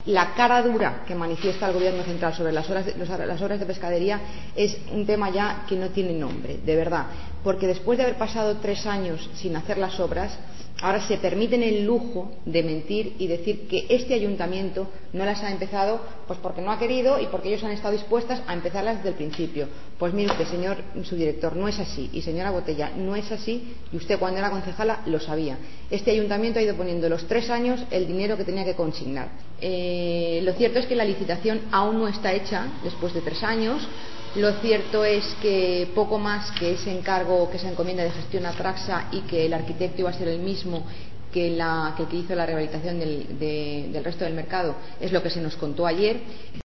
La cara dura que manifiesta el Gobierno central sobre las obras de pescadería es un tema ya que no tiene nombre, de verdad, porque después de haber pasado 3 años sin hacer las obras, ahora se permiten el lujo de mentir y decir que este ayuntamiento no las ha empezado pues porque no ha querido y porque ellos han estado dispuestos a empezarlas desde el principio. Pues mire usted, señor subdirector, no es así, y señora Botella, no es así, y usted cuando era concejala lo sabía. Este ayuntamiento ha ido poniendo los 3 años el dinero que tenía que consignar. Lo cierto es que la licitación aún no está hecha después de 3 años. Lo cierto es que poco más que ese encargo, que esa encomienda de gestión a Traxa, y que el arquitecto iba a ser el mismo que el que hizo la rehabilitación del resto del mercado, es lo que se nos contó ayer.